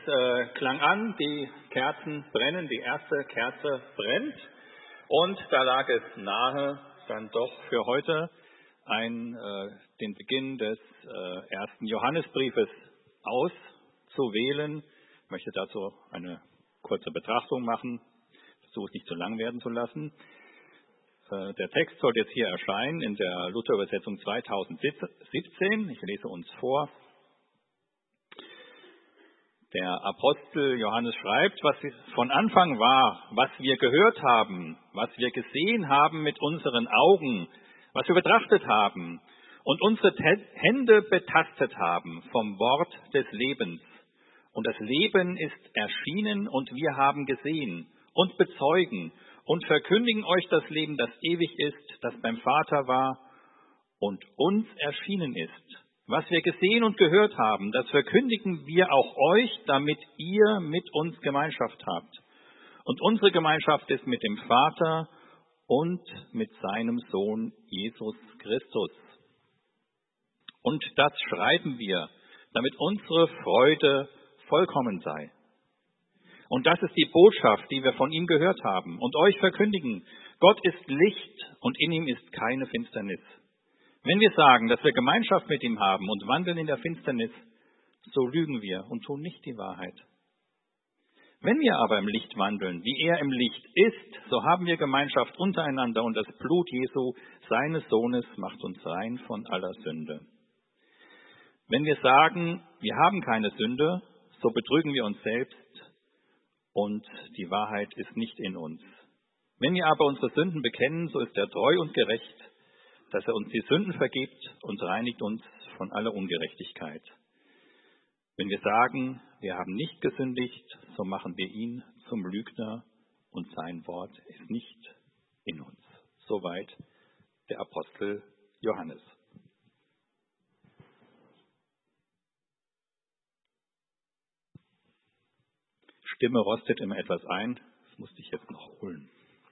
klang an, die Kerzen brennen, die erste Kerze brennt. Und da lag es nahe, dann doch für heute den Beginn des ersten Johannesbriefes auszuwählen. Ich möchte dazu eine kurze Betrachtung machen, versuche es nicht zu lang werden zu lassen. Der Text soll jetzt hier erscheinen in der Luther-Übersetzung 2017. Ich lese uns vor. Der Apostel Johannes schreibt, was von Anfang war, was wir gehört haben, was wir gesehen haben mit unseren Augen, was wir betrachtet haben und unsere Hände betastet haben vom Wort des Lebens. Und das Leben ist erschienen und wir haben gesehen und bezeugen und verkündigen euch das Leben, das ewig ist, das beim Vater war und uns erschienen ist. Was wir gesehen und gehört haben, das verkündigen wir auch euch, damit ihr mit uns Gemeinschaft habt. Und unsere Gemeinschaft ist mit dem Vater und mit seinem Sohn Jesus Christus. Und das schreiben wir, damit unsere Freude vollkommen sei. Und das ist die Botschaft, die wir von ihm gehört haben und euch verkündigen. Gott ist Licht und in ihm ist keine Finsternis. Wenn wir sagen, dass wir Gemeinschaft mit ihm haben und wandeln in der Finsternis, so lügen wir und tun nicht die Wahrheit. Wenn wir aber im Licht wandeln, wie er im Licht ist, so haben wir Gemeinschaft untereinander und das Blut Jesu, seines Sohnes, macht uns rein von aller Sünde. Wenn wir sagen, wir haben keine Sünde, so betrügen wir uns selbst und die Wahrheit ist nicht in uns. Wenn wir aber unsere Sünden bekennen, so ist er treu und gerecht, dass er uns die Sünden vergibt und reinigt uns von aller Ungerechtigkeit. Wenn wir sagen, wir haben nicht gesündigt, so machen wir ihn zum Lügner und sein Wort ist nicht in uns. Soweit der Apostel Johannes. Stimme rostet immer etwas ein, das musste ich jetzt noch holen.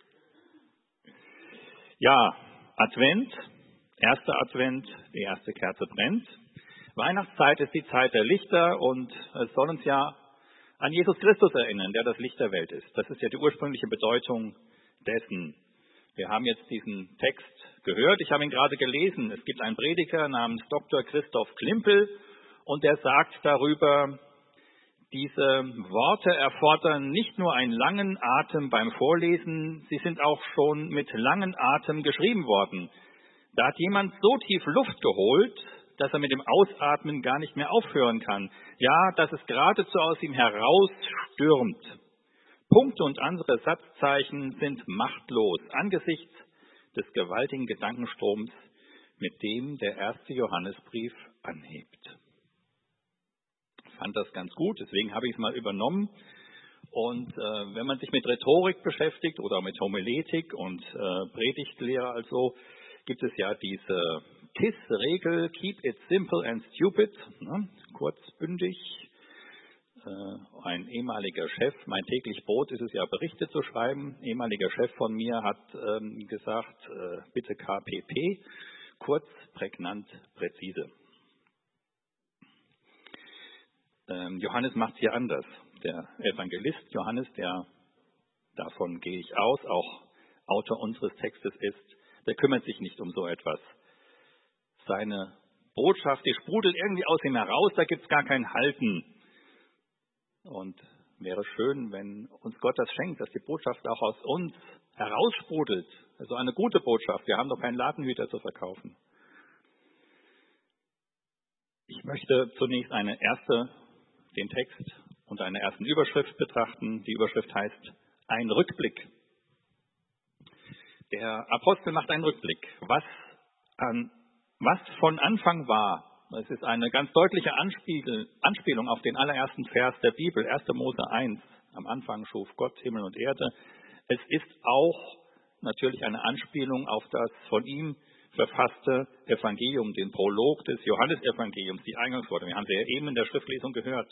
Ja, Advent, erster Advent, die erste Kerze brennt. Weihnachtszeit ist die Zeit der Lichter und es soll uns ja an Jesus Christus erinnern, der das Licht der Welt ist. Das ist ja die ursprüngliche Bedeutung dessen. Wir haben jetzt diesen Text gehört, ich habe ihn gerade gelesen. Es gibt einen Prediger namens Dr. Christoph Klimpel und der sagt darüber, diese Worte erfordern nicht nur einen langen Atem beim Vorlesen, sie sind auch schon mit langem Atem geschrieben worden. Da hat jemand so tief Luft geholt, dass er mit dem Ausatmen gar nicht mehr aufhören kann. Ja, dass es geradezu aus ihm herausstürmt. Punkte und andere Satzzeichen sind machtlos angesichts des gewaltigen Gedankenstroms, mit dem der erste Johannesbrief anhebt. Ich fand das ganz gut, deswegen habe ich es mal übernommen. Und wenn man sich mit Rhetorik beschäftigt oder mit Homiletik und Predigtlehre also, gibt es ja diese KISS-Regel, Keep it simple and stupid, ne? Kurzbündig. Ein ehemaliger Chef, mein täglich Brot ist es ja, Berichte zu schreiben. Ein ehemaliger Chef von mir hat gesagt, bitte KPP, kurz, prägnant, präzise. Johannes macht es hier anders. Der Evangelist Johannes, davon gehe ich aus, auch Autor unseres Textes ist, der kümmert sich nicht um so etwas. Seine Botschaft, die sprudelt irgendwie aus ihm heraus, da gibt es gar kein Halten. Und wäre schön, wenn uns Gott das schenkt, dass die Botschaft auch aus uns heraussprudelt. Also eine gute Botschaft, wir haben doch keinen Ladenhüter zu verkaufen. Ich möchte zunächst den Text unter einer ersten Überschrift betrachten. Die Überschrift heißt ein Rückblick. Der Apostel macht einen Rückblick. Was von Anfang war, es ist eine ganz deutliche Anspielung auf den allerersten Vers der Bibel, 1. Mose 1. Am Anfang schuf Gott Himmel und Erde. Es ist auch natürlich eine Anspielung auf das von ihm verfasste Evangelium, den Prolog des Johannesevangeliums, die Eingangsworte. Wir haben sie ja eben in der Schriftlesung gehört.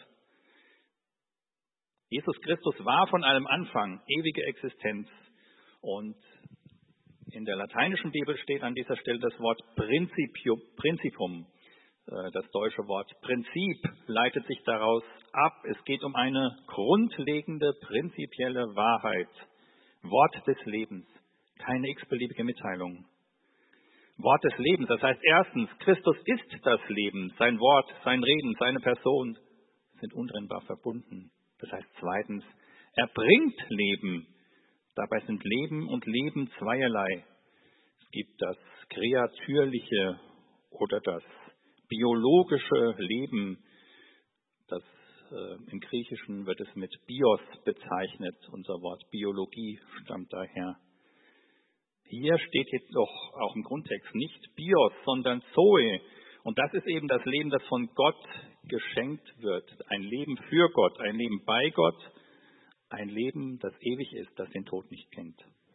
Jesus Christus war von allem Anfang ewige Existenz und in der lateinischen Bibel steht an dieser Stelle das Wort Principium. Das deutsche Wort Prinzip leitet sich daraus ab. Es geht um eine grundlegende, prinzipielle Wahrheit. Wort des Lebens, keine x-beliebige Mitteilung. Wort des Lebens, das heißt erstens, Christus ist das Leben. Sein Wort, sein Reden, seine Person sind untrennbar verbunden. Das heißt zweitens, er bringt Leben. Dabei sind Leben und Leben zweierlei. Es gibt das kreatürliche oder das biologische Leben. Im Griechischen wird es mit Bios bezeichnet. Unser Wort Biologie stammt daher. Hier steht jetzt doch auch im Grundtext nicht Bios, sondern Zoe. Und das ist eben das Leben, das von Gott geschenkt wird. Ein Leben für Gott, ein Leben bei Gott, ein Leben, das ewig ist, das den Tod nicht kennt.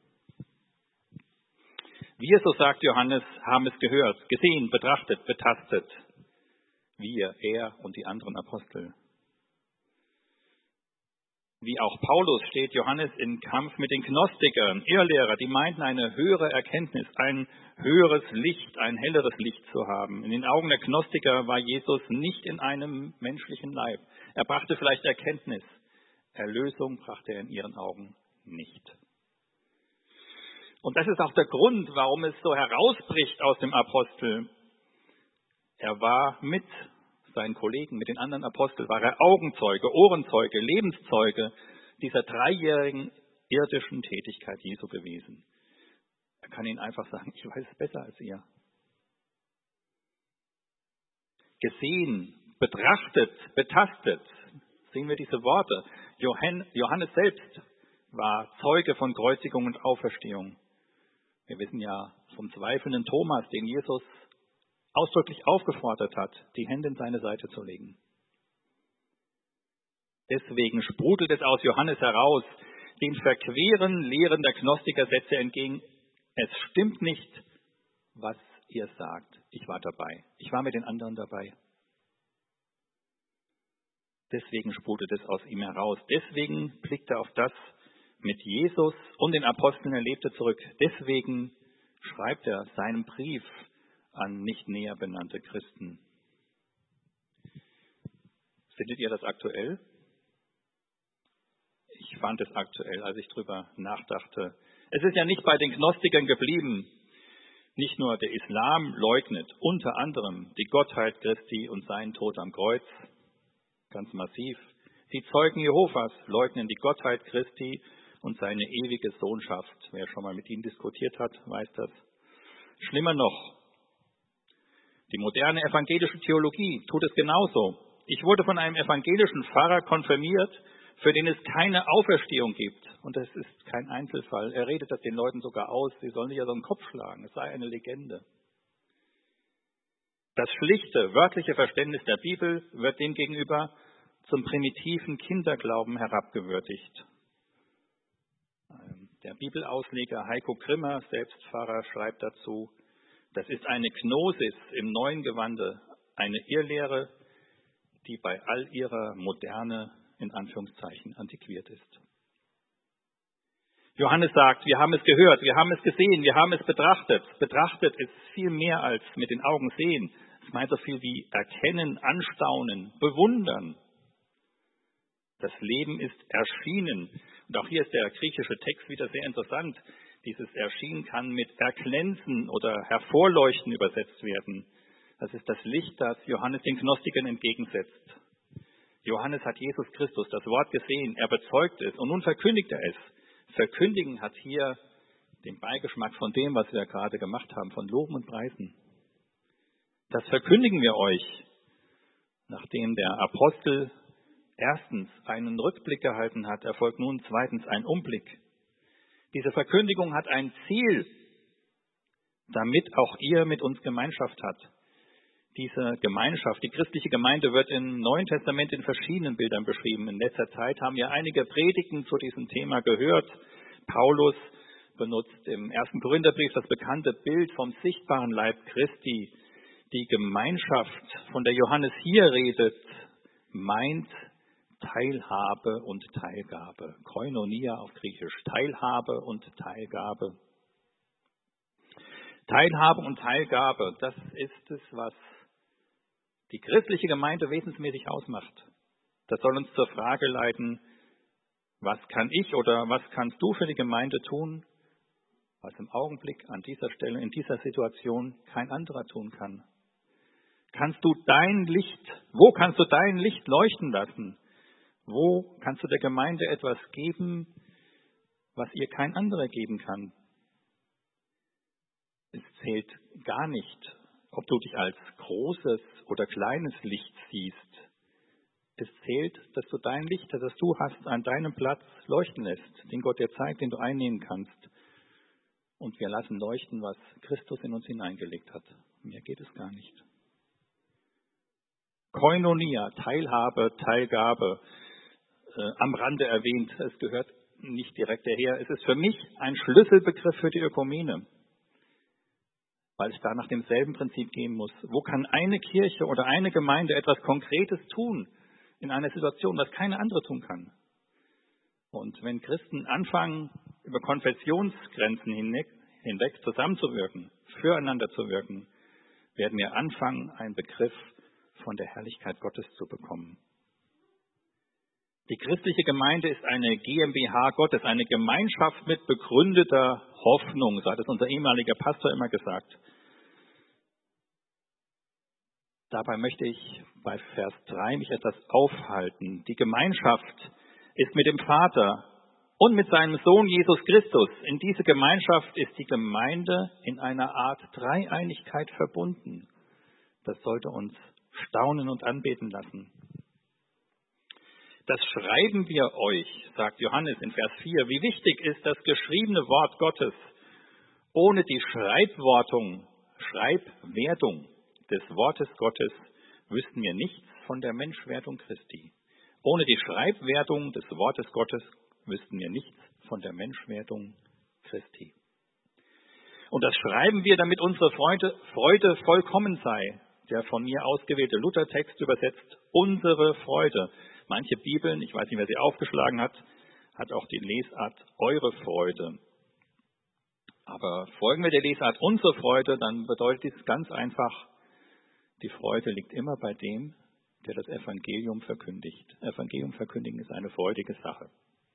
Wir, so sagt Johannes, haben es gehört, gesehen, betrachtet, betastet. Wir, er und die anderen Apostel. Wie auch Paulus steht Johannes in Kampf mit den Gnostikern, Irrlehrer, die meinten, eine höhere Erkenntnis, ein höheres Licht, ein helleres Licht zu haben. In den Augen der Gnostiker war Jesus nicht in einem menschlichen Leib. Er brachte vielleicht Erkenntnis. Erlösung brachte er in ihren Augen nicht. Und das ist auch der Grund, warum es so herausbricht aus dem Apostel. Er war mit seinen Kollegen, mit den anderen Aposteln, war er Augenzeuge, Ohrenzeuge, Lebenszeuge dieser 3-jährigen irdischen Tätigkeit Jesu gewesen. Er kann ihnen einfach sagen, ich weiß es besser als ihr. Gesehen, betrachtet, betastet, sehen wir diese Worte. Johannes selbst war Zeuge von Kreuzigung und Auferstehung. Wir wissen ja vom zweifelnden Thomas, den Jesus ausdrücklich aufgefordert hat, die Hände in seine Seite zu legen. Deswegen sprudelt es aus Johannes heraus, den verqueren Lehren der Gnostiker setzt er entgegen, es stimmt nicht, was ihr sagt. Ich war dabei. Ich war mit den anderen dabei. Deswegen sprudelt es aus ihm heraus. Deswegen blickt er auf das mit Jesus und den Aposteln Erlebte zurück. Deswegen schreibt er seinen Brief an nicht näher benannte Christen. Findet ihr das aktuell? Ich fand es aktuell, als ich drüber nachdachte. Es ist ja nicht bei den Gnostikern geblieben. Nicht nur der Islam leugnet unter anderem die Gottheit Christi und seinen Tod am Kreuz, ganz massiv. Die Zeugen Jehovas leugnen die Gottheit Christi und seine ewige Sohnschaft. Wer schon mal mit ihnen diskutiert hat, weiß das. Schlimmer noch, die moderne evangelische Theologie tut es genauso. Ich wurde von einem evangelischen Pfarrer konfirmiert, für den es keine Auferstehung gibt. Und das ist kein Einzelfall. Er redet das den Leuten sogar aus. Sie sollen sich ja so einen Kopf schlagen. Es sei eine Legende. Das schlichte, wörtliche Verständnis der Bibel wird demgegenüber zum primitiven Kinderglauben herabgewürdigt. Der Bibelausleger Heiko Grimmer, selbst Pfarrer, schreibt dazu, das ist eine Gnosis im neuen Gewande, eine Irrlehre, die bei all ihrer Moderne in Anführungszeichen antiquiert ist. Johannes sagt, wir haben es gehört, wir haben es gesehen, wir haben es betrachtet. Betrachtet ist viel mehr als mit den Augen sehen. Es meint so viel wie erkennen, anstaunen, bewundern. Das Leben ist erschienen. Und auch hier ist der griechische Text wieder sehr interessant. Dieses Erschienen kann mit erglänzen oder hervorleuchten übersetzt werden. Das ist das Licht, das Johannes den Gnostikern entgegensetzt. Johannes hat Jesus Christus, das Wort gesehen, er bezeugt es und nun verkündigt er es. Verkündigen hat hier den Beigeschmack von dem, was wir gerade gemacht haben, von Loben und Preisen. Das verkündigen wir euch, nachdem der Apostel erstens einen Rückblick gehalten hat, erfolgt nun zweitens ein Umblick. Diese Verkündigung hat ein Ziel, damit auch ihr mit uns Gemeinschaft habt. Diese Gemeinschaft, die christliche Gemeinde, wird im Neuen Testament in verschiedenen Bildern beschrieben. In letzter Zeit haben wir einige Predigten zu diesem Thema gehört. Paulus benutzt im 1. Korintherbrief das bekannte Bild vom sichtbaren Leib Christi. Die Gemeinschaft, von der Johannes hier redet, meint Teilhabe und Teilgabe. Koinonia auf Griechisch. Teilhabe und Teilgabe. Teilhabe und Teilgabe, das ist es, was die christliche Gemeinde wesensmäßig ausmacht. Das soll uns zur Frage leiten, was kann ich oder was kannst du für die Gemeinde tun, was im Augenblick an dieser Stelle, in dieser Situation kein anderer tun kann. Wo kannst du dein Licht leuchten lassen? Wo kannst du der Gemeinde etwas geben, was ihr kein anderer geben kann? Es zählt gar nicht, ob du dich als großes oder kleines Licht siehst. Es zählt, dass du dein Licht, das du hast, an deinem Platz leuchten lässt, den Gott dir zeigt, den du einnehmen kannst. Und wir lassen leuchten, was Christus in uns hineingelegt hat. Mehr geht es gar nicht. Koinonia, Teilhabe, Teilgabe, am Rande erwähnt, es gehört nicht direkt daher. Es ist für mich ein Schlüsselbegriff für die Ökumene, weil es da nach demselben Prinzip gehen muss. Wo kann eine Kirche oder eine Gemeinde etwas Konkretes tun in einer Situation, was keine andere tun kann? Und wenn Christen anfangen, über Konfessionsgrenzen hinweg zusammenzuwirken, füreinander zu wirken, werden wir anfangen, einen Begriff von der Herrlichkeit Gottes zu bekommen. Die christliche Gemeinde ist eine GmbH Gottes, eine Gemeinschaft mit begründeter Hoffnung, so hat es unser ehemaliger Pastor immer gesagt. Dabei möchte ich bei Vers 3 mich etwas aufhalten. Die Gemeinschaft ist mit dem Vater und mit seinem Sohn Jesus Christus. In diese Gemeinschaft ist die Gemeinde in einer Art Dreieinigkeit verbunden. Das sollte uns staunen und anbeten lassen. Das schreiben wir euch, sagt Johannes in Vers 4. Wie wichtig ist das geschriebene Wort Gottes? Ohne die Schreibwerdung des Wortes Gottes wüssten wir nichts von der Menschwerdung Christi. Ohne die Schreibwerdung des Wortes Gottes wüssten wir nichts von der Menschwerdung Christi. Und das schreiben wir, damit unsere Freude vollkommen sei. Der von mir ausgewählte Luthertext übersetzt unsere Freude. Manche Bibeln, ich weiß nicht, wer sie aufgeschlagen hat, hat auch die Lesart eure Freude. Aber folgen wir der Lesart unsere Freude, dann bedeutet dies ganz einfach, die Freude liegt immer bei dem, der das Evangelium verkündigt. Evangelium verkündigen ist eine freudige Sache.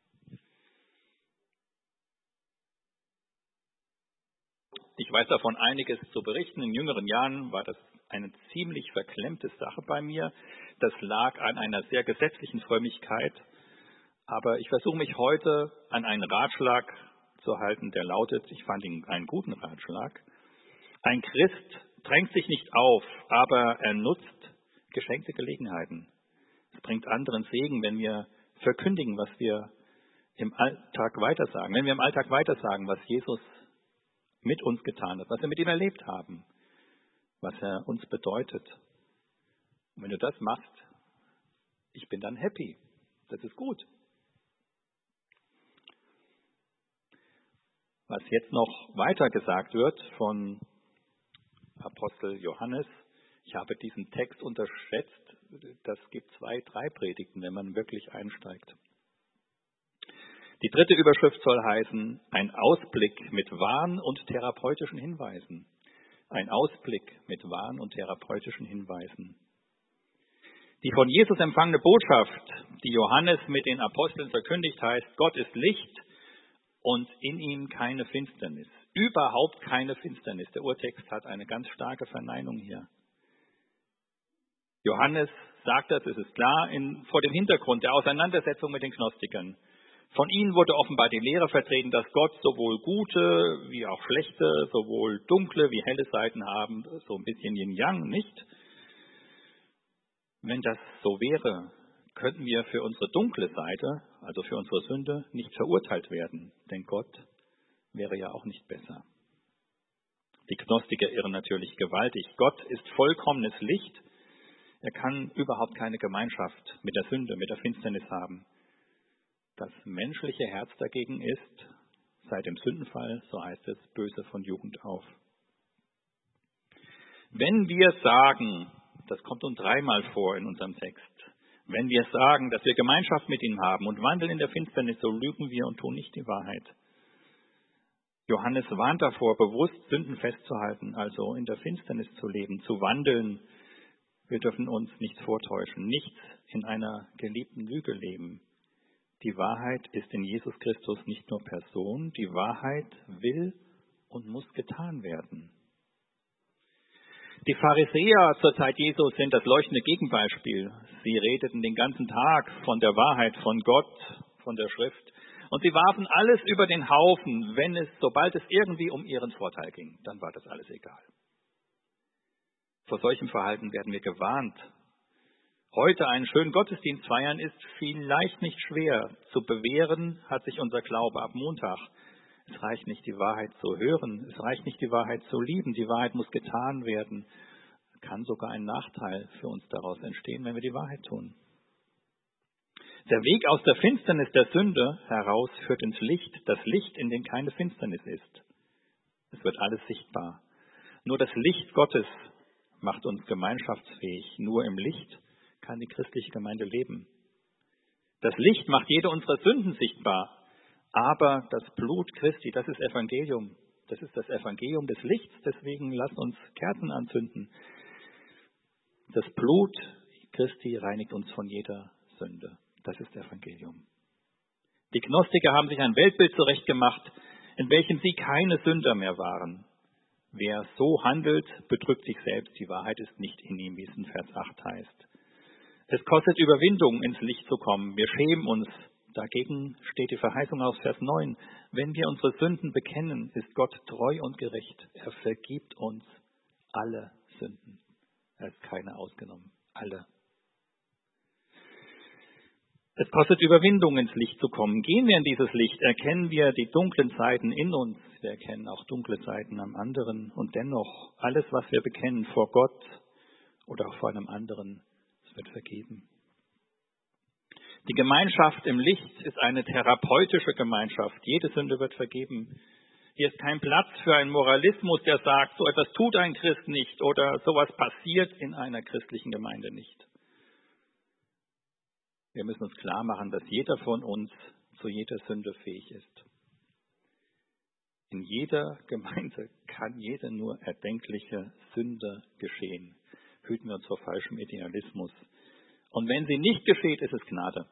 Ich weiß davon einiges zu berichten. In jüngeren Jahren war das eine ziemlich verklemmte Sache bei mir. Das lag an einer sehr gesetzlichen Frömmigkeit. Aber ich versuche mich heute an einen Ratschlag zu halten, der lautet, ich fand ihn einen guten Ratschlag. Ein Christ drängt sich nicht auf, aber er nutzt geschenkte Gelegenheiten. Es bringt anderen Segen, wenn wir verkündigen, was wir im Alltag weitersagen. Wenn wir im Alltag weitersagen, was Jesus mit uns getan hat, was wir mit ihm erlebt haben, was er uns bedeutet. Und wenn du das machst, ich bin dann happy. Das ist gut. Was jetzt noch weiter gesagt wird von Apostel Johannes, ich habe diesen Text unterschätzt, das gibt 2, 3 Predigten, wenn man wirklich einsteigt. Die dritte Überschrift soll heißen, ein Ausblick mit Warn- und therapeutischen Hinweisen. Ein Ausblick mit Warn- und therapeutischen Hinweisen. Die von Jesus empfangene Botschaft, die Johannes mit den Aposteln verkündigt, heißt, Gott ist Licht und in ihm keine Finsternis. Überhaupt keine Finsternis. Der Urtext hat eine ganz starke Verneinung hier. Johannes sagt das, es ist klar, vor dem Hintergrund der Auseinandersetzung mit den Gnostikern. Von ihnen wurde offenbar die Lehre vertreten, dass Gott sowohl gute wie auch schlechte, sowohl dunkle wie helle Seiten haben, so ein bisschen Yin-Yang, nicht? Wenn das so wäre, könnten wir für unsere dunkle Seite, also für unsere Sünde, nicht verurteilt werden, denn Gott wäre ja auch nicht besser. Die Gnostiker irren natürlich gewaltig. Gott ist vollkommenes Licht. Er kann überhaupt keine Gemeinschaft mit der Sünde, mit der Finsternis haben. Das menschliche Herz dagegen ist, seit dem Sündenfall, so heißt es, böse von Jugend auf. Wenn wir sagen, das kommt nun 3-mal vor in unserem Text, wenn wir sagen, dass wir Gemeinschaft mit ihm haben und wandeln in der Finsternis, so lügen wir und tun nicht die Wahrheit. Johannes warnt davor, bewusst Sünden festzuhalten, also in der Finsternis zu leben, zu wandeln, Wir dürfen uns nichts vortäuschen, nichts in einer geliebten Lüge leben. Die Wahrheit ist in Jesus Christus nicht nur Person, die Wahrheit will und muss getan werden. Die Pharisäer zur Zeit Jesu sind das leuchtende Gegenbeispiel. Sie redeten den ganzen Tag von der Wahrheit, von Gott, von der Schrift. Und sie warfen alles über den Haufen, sobald es irgendwie um ihren Vorteil ging. Dann war das alles egal. Vor solchem Verhalten werden wir gewarnt. Heute einen schönen Gottesdienst feiern ist vielleicht nicht schwer. Zu bewähren hat sich unser Glaube ab Montag. Es reicht nicht, die Wahrheit zu hören. Es reicht nicht, die Wahrheit zu lieben. Die Wahrheit muss getan werden. Kann sogar ein Nachteil für uns daraus entstehen, wenn wir die Wahrheit tun. Der Weg aus der Finsternis der Sünde heraus führt ins Licht, das Licht, in dem keine Finsternis ist. Es wird alles sichtbar. Nur das Licht Gottes macht uns gemeinschaftsfähig. Nur im Licht kann die christliche Gemeinde leben. Das Licht macht jede unserer Sünden sichtbar. Aber das Blut Christi, das ist Evangelium. Das ist das Evangelium des Lichts. Deswegen lasst uns Kerzen anzünden. Das Blut Christi reinigt uns von jeder Sünde. Das ist Evangelium. Die Gnostiker haben sich ein Weltbild zurechtgemacht, in welchem sie keine Sünder mehr waren. Wer so handelt, betrügt sich selbst. Die Wahrheit ist nicht in ihm, wie es in Vers 8 heißt. Es kostet Überwindung, ins Licht zu kommen. Wir schämen uns. Dagegen steht die Verheißung aus Vers 9. Wenn wir unsere Sünden bekennen, ist Gott treu und gerecht. Er vergibt uns alle Sünden. Er ist keine ausgenommen. Alle. Es kostet Überwindung, ins Licht zu kommen. Gehen wir in dieses Licht, erkennen wir die dunklen Seiten in uns. Wir erkennen auch dunkle Seiten am anderen. Und dennoch, alles, was wir bekennen vor Gott oder auch vor einem anderen, es wird vergeben. Die Gemeinschaft im Licht ist eine therapeutische Gemeinschaft. Jede Sünde wird vergeben. Hier ist kein Platz für einen Moralismus, der sagt, so etwas tut ein Christ nicht oder sowas passiert in einer christlichen Gemeinde nicht. Wir müssen uns klar machen, dass jeder von uns zu jeder Sünde fähig ist. In jeder Gemeinde kann jede nur erdenkliche Sünde geschehen. Hüten wir uns vor falschem Idealismus. Und wenn sie nicht geschieht, ist es Gnade.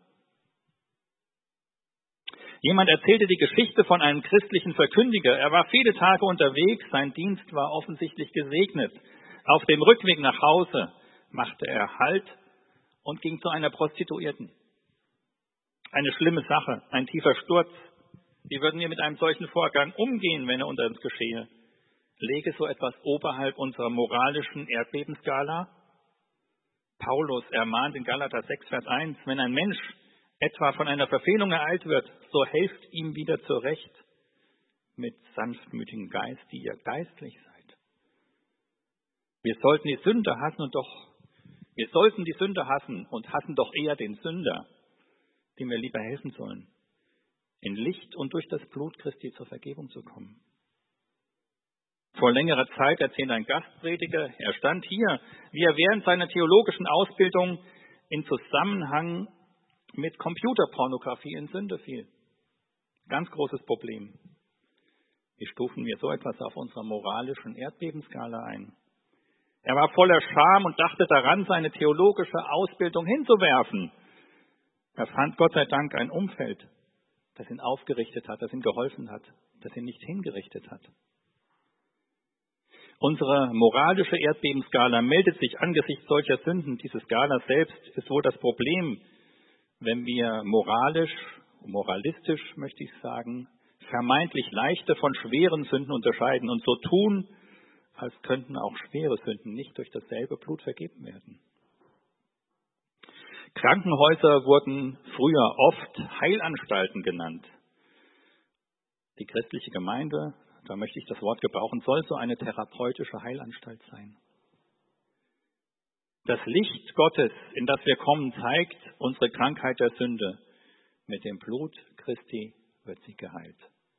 Jemand erzählte die Geschichte von einem christlichen Verkündiger. Er war viele Tage unterwegs, sein Dienst war offensichtlich gesegnet. Auf dem Rückweg nach Hause machte er Halt und ging zu einer Prostituierten. Eine schlimme Sache, ein tiefer Sturz. Wie würden wir mit einem solchen Vorgang umgehen, wenn er unter uns geschehe? Lege so etwas oberhalb unserer moralischen Erdbebenskala? Paulus ermahnt in Galater 6, Vers 1, wenn ein Mensch etwa von einer Verfehlung ereilt wird, so helft ihm wieder zurecht mit sanftmütigem Geist, die ihr geistlich seid. Wir sollten die Sünde hassen und hassen doch eher den Sünder, dem wir lieber helfen sollen, in Licht und durch das Blut Christi zur Vergebung zu kommen. Vor längerer Zeit erzählt ein Gastprediger, er stand hier, wie er während seiner theologischen Ausbildung in Zusammenhang mit Computerpornografie in Sünde fiel. Ganz großes Problem. Wie stufen wir so etwas auf unserer moralischen Erdbebenskala ein? Er war voller Scham und dachte daran, seine theologische Ausbildung hinzuwerfen. Er fand Gott sei Dank ein Umfeld, das ihn aufgerichtet hat, das ihm geholfen hat, das ihn nicht hingerichtet hat. Unsere moralische Erdbebenskala meldet sich angesichts solcher Sünden. Diese Skala selbst ist wohl das Problem, wenn wir moralistisch möchte ich sagen, vermeintlich leichte von schweren Sünden unterscheiden und so tun, als könnten auch schwere Sünden nicht durch dasselbe Blut vergeben werden. Krankenhäuser wurden früher oft Heilanstalten genannt. Die christliche Gemeinde, da möchte ich das Wort gebrauchen, soll so eine therapeutische Heilanstalt sein. Das Licht Gottes, in das wir kommen, zeigt unsere Krankheit der Sünde. Mit dem Blut Christi wird sie geheilt.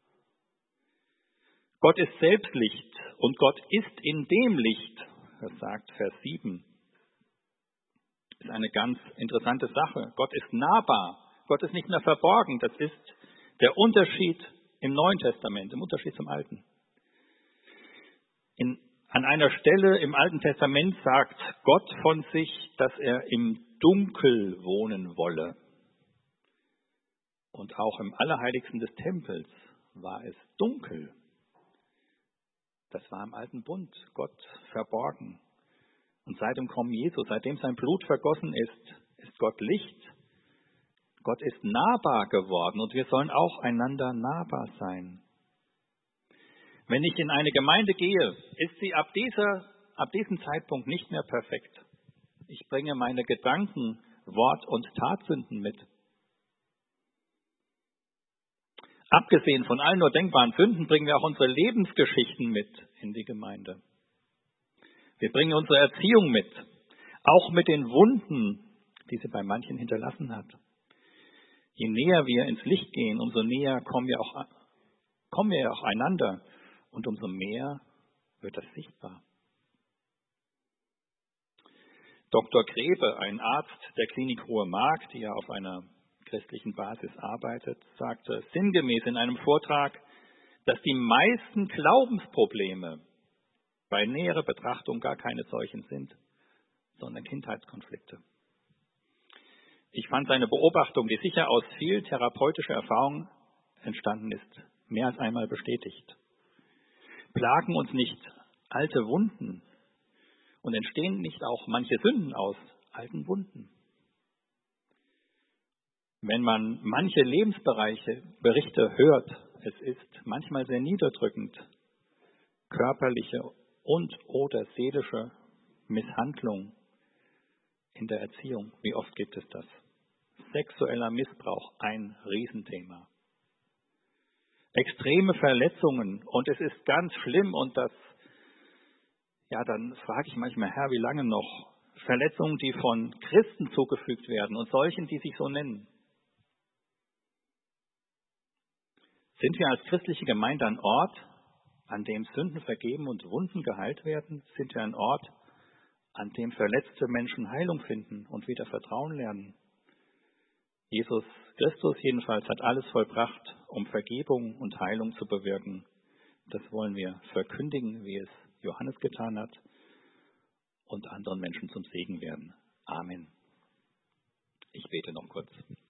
Gott ist selbst Licht und Gott ist in dem Licht, das sagt Vers 7. Das ist eine ganz interessante Sache. Gott ist nahbar. Gott ist nicht mehr verborgen. Das ist der Unterschied im Neuen Testament, im Unterschied zum Alten. In An einer Stelle im Alten Testament sagt Gott von sich, dass er im Dunkel wohnen wolle. Und auch im Allerheiligsten des Tempels war es dunkel. Das war im Alten Bund, Gott verborgen. Und seit dem Kommen Jesu, seitdem sein Blut vergossen ist, ist Gott Licht. Gott ist nahbar geworden und wir sollen auch einander nahbar sein. Wenn ich in eine Gemeinde gehe, ist sie ab diesem Zeitpunkt nicht mehr perfekt. Ich bringe meine Gedanken, Wort- und Tatsünden mit. Abgesehen von allen nur denkbaren Sünden bringen wir auch unsere Lebensgeschichten mit in die Gemeinde. Wir bringen unsere Erziehung mit, auch mit den Wunden, die sie bei manchen hinterlassen hat. Je näher wir ins Licht gehen, umso näher kommen wir auch einander und umso mehr wird das sichtbar. Dr. Grebe, ein Arzt der Klinik Hohe Mark, die ja auf einer christlichen Basis arbeitet, sagte sinngemäß in einem Vortrag, dass die meisten Glaubensprobleme bei näherer Betrachtung gar keine solchen sind, sondern Kindheitskonflikte. Ich fand seine Beobachtung, die sicher aus viel therapeutischer Erfahrung entstanden ist, mehr als einmal bestätigt. Plagen uns nicht alte Wunden und entstehen nicht auch manche Sünden aus alten Wunden? Wenn man manche Berichte hört, es ist manchmal sehr niederdrückend, körperliche und oder seelische Misshandlung in der Erziehung. Wie oft gibt es das? Sexueller Missbrauch, ein Riesenthema. Extreme Verletzungen und es ist ganz schlimm und dann frage ich manchmal, Herr, wie lange noch? Verletzungen, die von Christen zugefügt werden und solchen, die sich so nennen. Sind wir als christliche Gemeinde ein Ort, an dem Sünden vergeben und Wunden geheilt werden? Sind wir ein Ort, an dem verletzte Menschen Heilung finden und wieder Vertrauen lernen? Jesus Christus jedenfalls hat alles vollbracht, um Vergebung und Heilung zu bewirken. Das wollen wir verkündigen, wie es Johannes getan hat, und anderen Menschen zum Segen werden. Amen. Ich bete noch kurz.